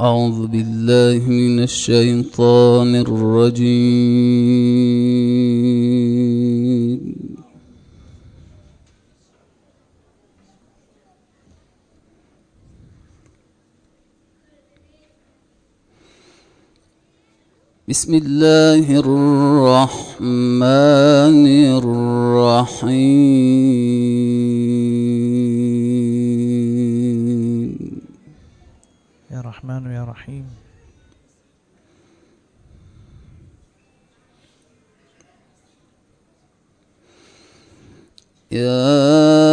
أعوذ بالله من الشيطان الرجيم. بسم الله الرحمن الرحيم. يا رحمن يا رحيم. يا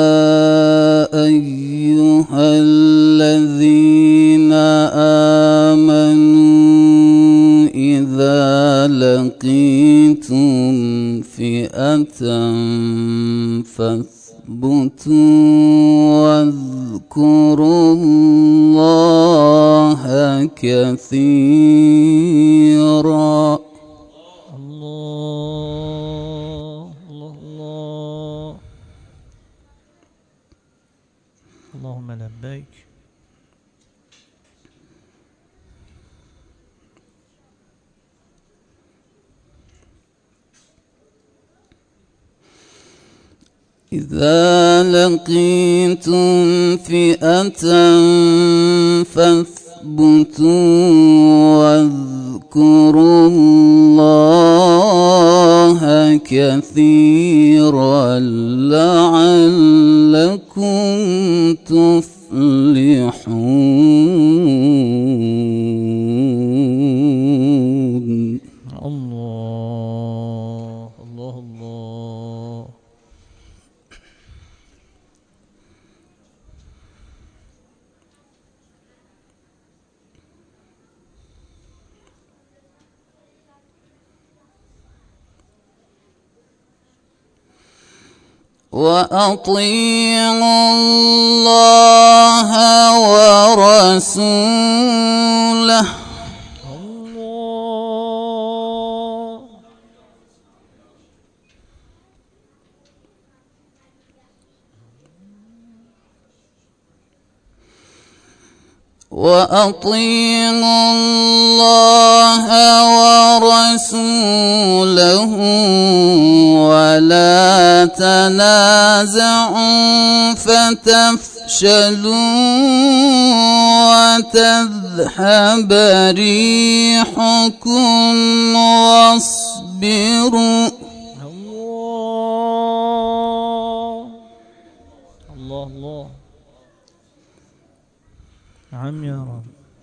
أيها الذين آمنوا إذا لقيتم فئة فاثبتوا واذكروا الله كثيرا. الله الله الله. اللهم لبيك. إذا لقيتم فئة فاثبتوا واذكروا الله كثيرا لعلكم تفلحون. الله الله الله. وأطيعوا الله ورسوله. الله. وأطيعوا الله ورسوله ولا تنازعوا فتفشلوا وتذهب ريحكم واصبروا. الله الله. نعم يا رب.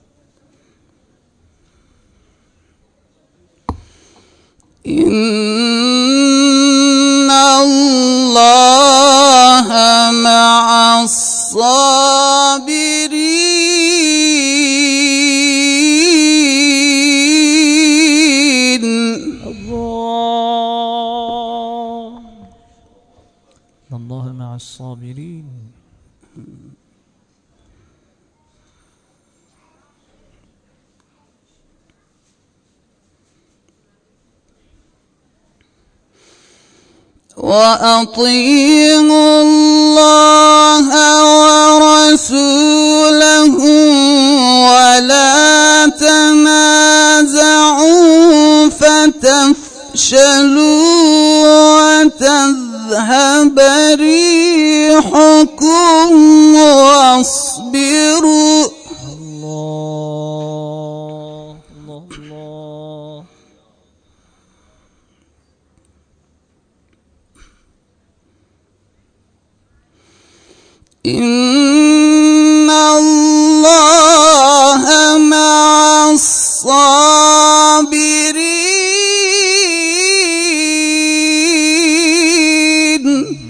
إن الله مع الصابرين. الله. الله مع الصابرين. وأطيعوا الله ورسوله ولا تنازعوا فتفشلوا وتذهب ريحكم واصبروا. الله الله الله. إن الله مع الصابرين.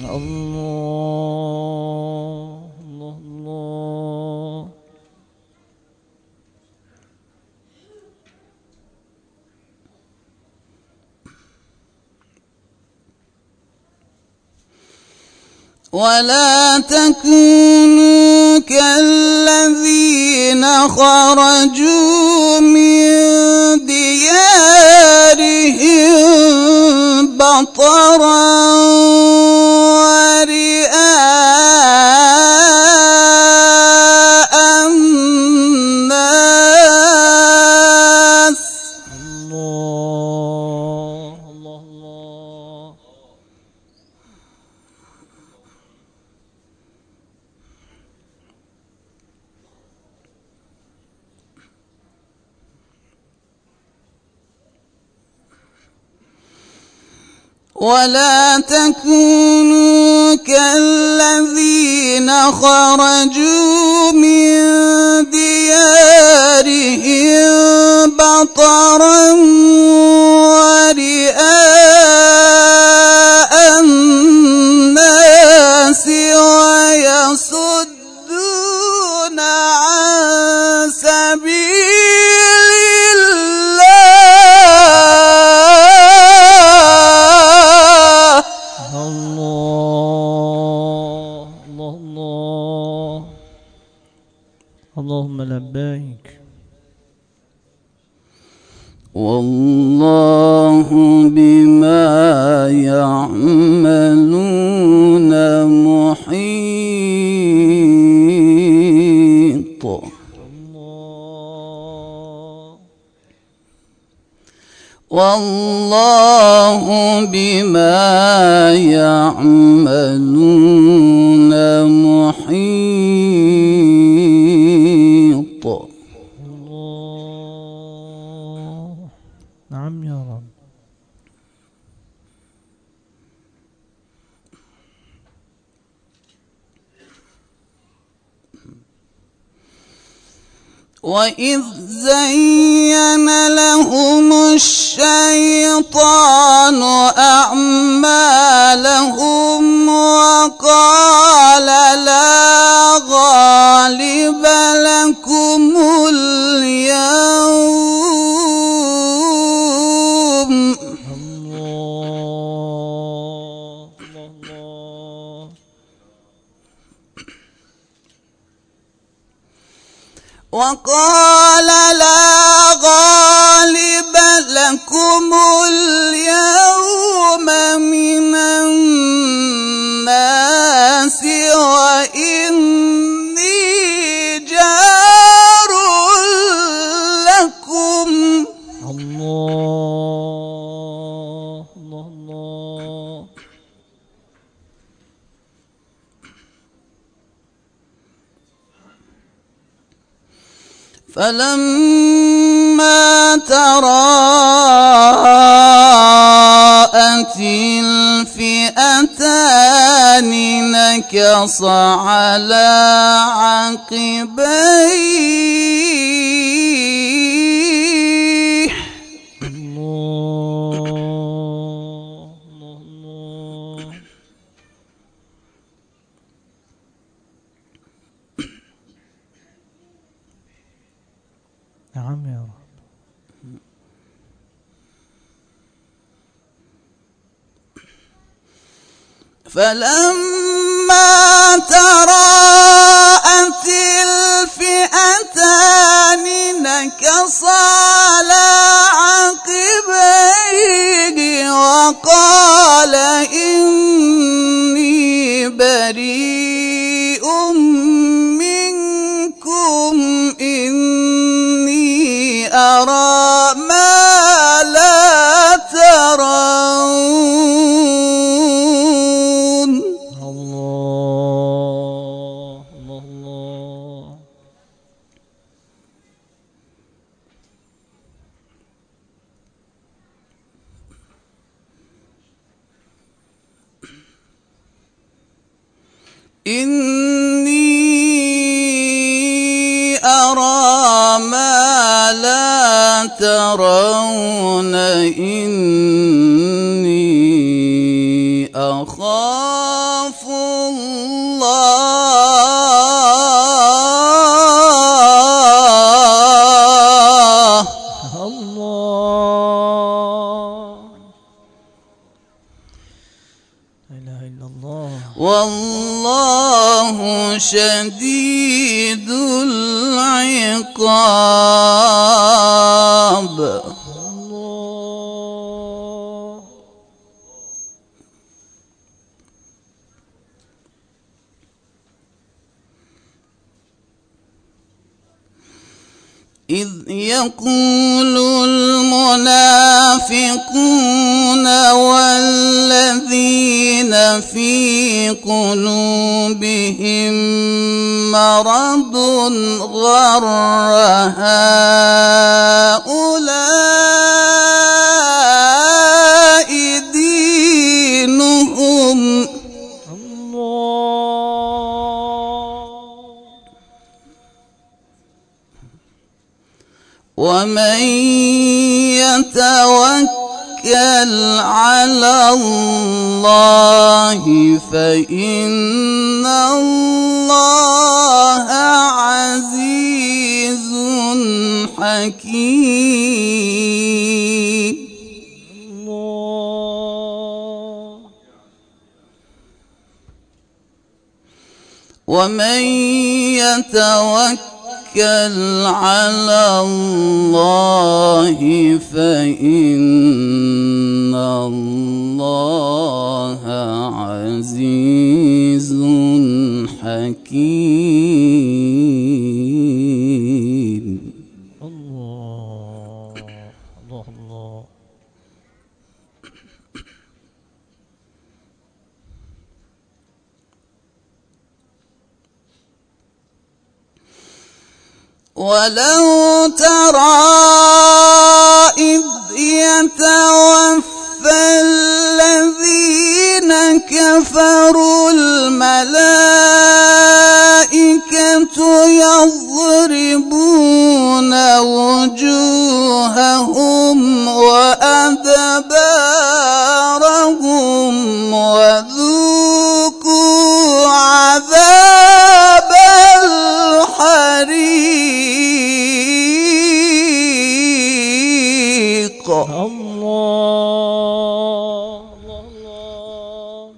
الله الله الله. ولا تكونوا كالذين خرجوا من ديارهم بطرا ورئاء الناس ولا تكونوا كالذين خرجوا من ديارهم بطرا ورئاء الناس ويصدون عن سبيل الله. الله الله الله. اللهم لبيك. والله بما يعملون محيط. والله بما يعملون محيط. الله. نعم يا رب. وإذ زين لهم الشيطان أعمالهم وقال لا غالب لكم اليوم. الله الله. وقال لا غالب لكم اليوم من الناس وإني جار لكم. الله الله الله. فلما تراءت الفئتان نكص على عقبيه. الله الله. نعم يا رب. فلما تراءت الفئتان نكص على عقبيه وقال إني بريء منكم إني أرى ما لا ترون. الله الله. إني أرى ما لا ترون إني أخاف الله. الله. لا إله إلا الله. والله شديد العقاب. الله. إذ يقول المنافقون والذين في قلوبهم مرض غر هؤلاء دينهم ومن يتوكل على الله فإن الله عزيز حكيم. ومن يتوكل على الله فإن الله عزيز حكيم. الله الله الله. ولو ترى إذ يتوفى الذين كفروا الملائكة يضربون وجوههم وأدبارهم وذوقوا عذاب الحريق. الله الله.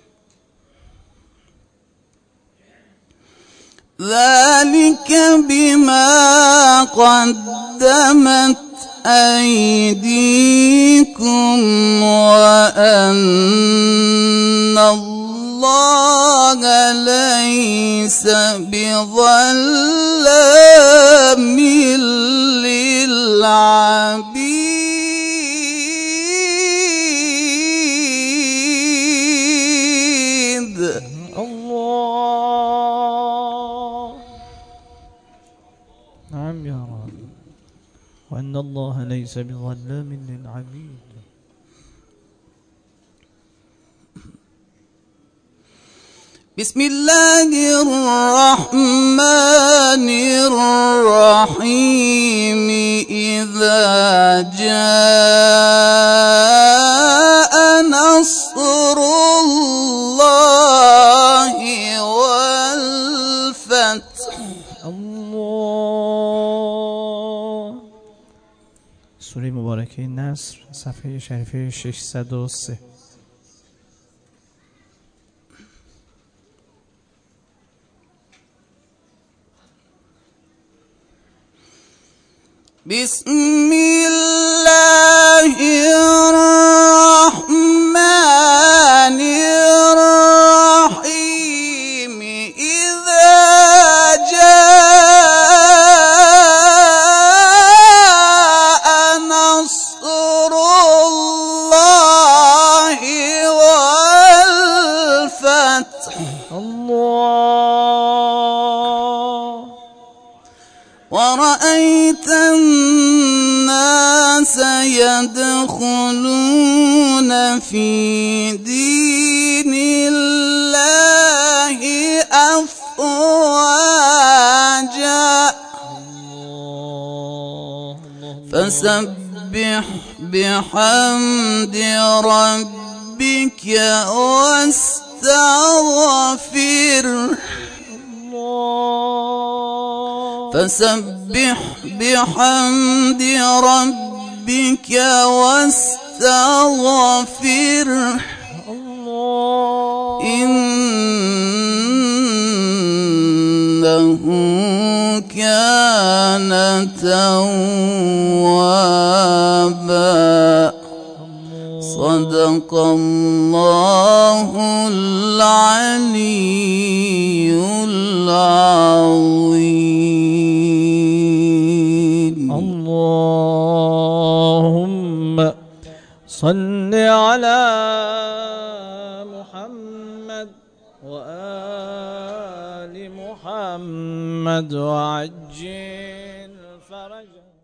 ذلك بما قدمت أيديكم وأن الله ليس بظلام للعبيد. الله. نعم يا رب. وأن الله ليس بظلام للعبيد. بسم الله الرحمن الرحيم. إذا جاء نصر الله والفتح. الله. سوره مبارکه نصر صفحه شریفه 603. بسم الله الرحمن الرحيم. إذا جاء نصر الله والفتح. الله. ورأيت الناس يدخلون في دين الله أفواجا. فسبح بحمد ربك واستغفره. فسبح بحمد ربك واستغفره. إنه كان توابا. صدق الله العلي العظيم. اللهم صل على محمد وآل محمد وعجل فرجه.